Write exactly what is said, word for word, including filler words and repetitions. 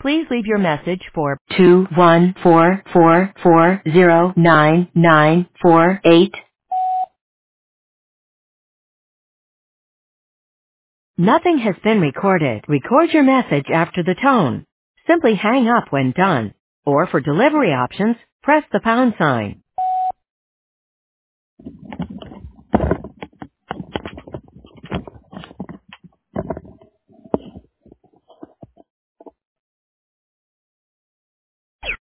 Please leave your message for two one four four four zero nine nine four eight. Nothing has been recorded. Record your message after the tone. Simply hang up when done. Or for delivery options, press the pound sign.